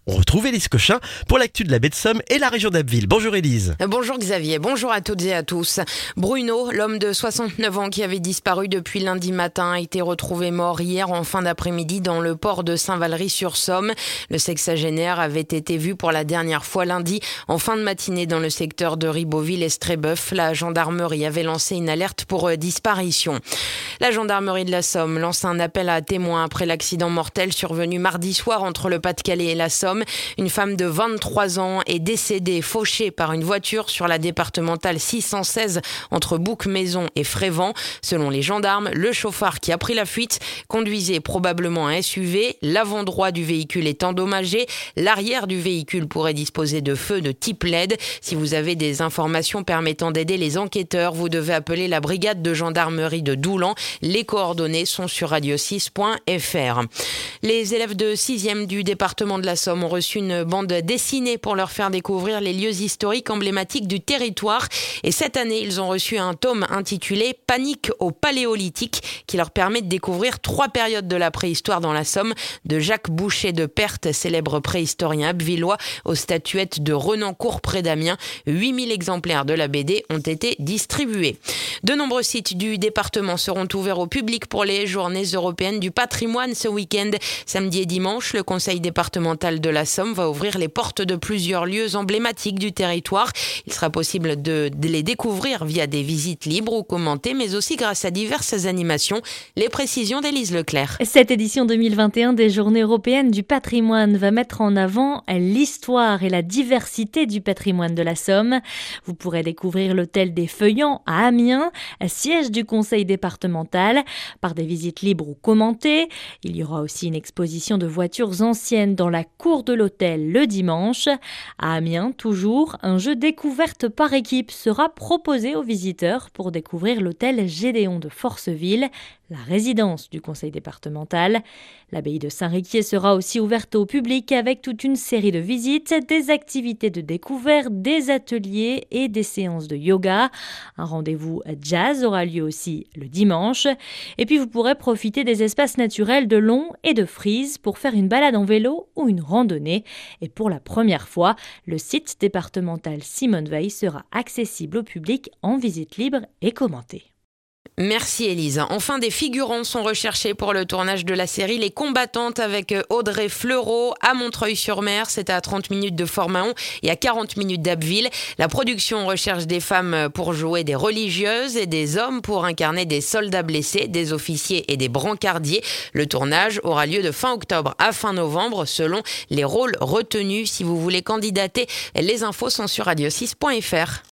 On retrouve Élise Cochin pour l'actu de la baie de Somme et la région d'Abbeville. Bonjour Élise. Bonjour Xavier, bonjour à toutes et à tous. Bruno, l'homme de 69 ans qui avait disparu depuis lundi matin, a été retrouvé mort hier en fin d'après-midi dans le port de Saint-Valery-sur-Somme. Le sexagénaire avait été vu pour la dernière fois lundi en fin de matinée dans le secteur de Ribeauville-Estrébeuf. La gendarmerie avait lancé une alerte pour disparition. La gendarmerie de la Somme lance un appel à témoins après l'accident mortel survenu mardi soir entre le Pas-de-Calais et la Somme. Une femme de 23 ans est décédée fauchée par une voiture sur la départementale 616 entre Bouc-Maison et Frévent. Selon les gendarmes, le chauffard qui a pris la fuite conduisait probablement un SUV. L'avant droit du véhicule est endommagé. L'arrière du véhicule pourrait disposer de feux de type LED. Si vous avez des informations permettant d'aider les enquêteurs, vous devez appeler la brigade de gendarmerie de Doulan. Les coordonnées sont sur radio6.fr. Les élèves de 6e du département de la Somme ont reçu une bande dessinée pour leur faire découvrir les lieux historiques emblématiques du territoire. Et cette année, ils ont reçu un tome intitulé « Panique au Paléolithique » qui leur permet de découvrir 3 périodes de la préhistoire dans la Somme, de Jacques Boucher de Perthes, célèbre préhistorien abvillois, aux statuettes de Renancourt près d'Amiens. 8000 exemplaires de la BD ont été distribués. De nombreux sites du département seront ouverts au public pour les journées européennes du patrimoine ce week-end. Samedi et dimanche, le conseil départemental de la Somme va ouvrir les portes de plusieurs lieux emblématiques du territoire. Il sera possible de les découvrir via des visites libres ou commentées, mais aussi grâce à diverses animations. Les précisions d'Élise Leclerc. Cette édition 2021 des Journées européennes du patrimoine va mettre en avant l'histoire et la diversité du patrimoine de la Somme. Vous pourrez découvrir l'hôtel des Feuillants à Amiens, siège du conseil départemental, par des visites libres ou commentées. Il y aura aussi une exposition de voitures anciennes dans la cour de l'hôtel le dimanche. À Amiens, toujours, un jeu découverte par équipe sera proposé aux visiteurs pour découvrir l'hôtel Gédéon de Forceville, la résidence du conseil départemental. L'abbaye de Saint-Riquier sera aussi ouverte au public avec toute une série de visites, des activités de découverte, des ateliers et des séances de yoga. Un rendez-vous jazz aura lieu aussi le dimanche. Et puis vous pourrez profiter des espaces naturels de Long et de Frise pour faire une balade en vélo ou une randonnée. Et pour la première fois, le site départemental Simone Veil sera accessible au public en visite libre et commentée. Merci Élise. Enfin, des figurants sont recherchés pour le tournage de la série Les Combattantes avec Audrey Fleurot à Montreuil-sur-Mer. C'est à 30 minutes de Fort-Mahon et à 40 minutes d'Abbeville. La production recherche des femmes pour jouer des religieuses et des hommes pour incarner des soldats blessés, des officiers et des brancardiers. Le tournage aura lieu de fin octobre à fin novembre selon les rôles retenus. Si vous voulez candidater, les infos sont sur radio6.fr.